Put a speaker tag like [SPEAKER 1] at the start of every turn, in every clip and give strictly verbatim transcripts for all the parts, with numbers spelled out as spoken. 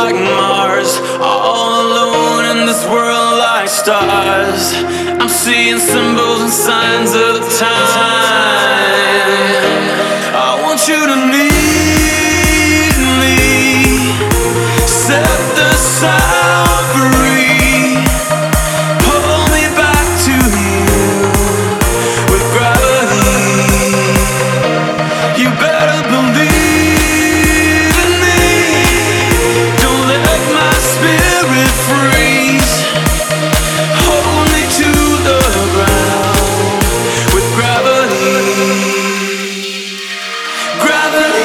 [SPEAKER 1] like Mars, all alone in this world like stars. I'm seeing symbols and signs of the time. I want you to need me, set the sound free, pull me back to you with gravity. You better believe in me, don't let my spirit freeze. Hold me to the ground with gravity. Gravity.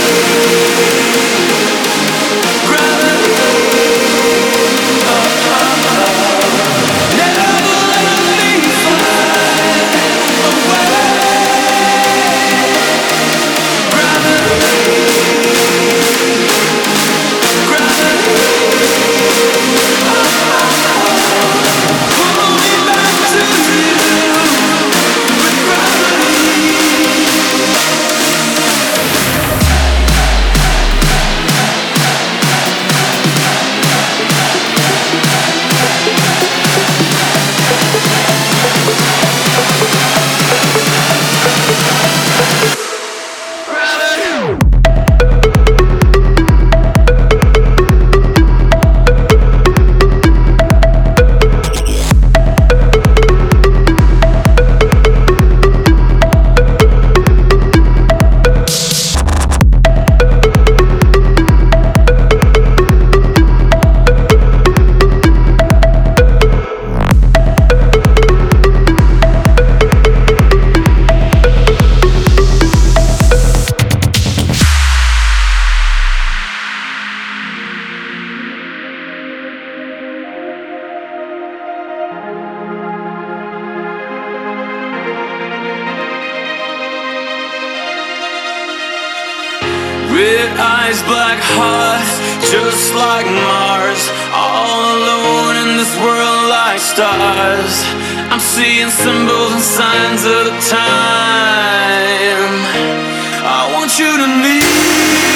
[SPEAKER 1] Gravity. Oh, oh, oh. Never let me fly away. Gravity. Gravity. Oh, oh, oh. Pull me back to you with gravity. Red eyes, black hearts, just like Mars, all alone in this world like stars. I'm seeing symbols and signs of the time. I want you to need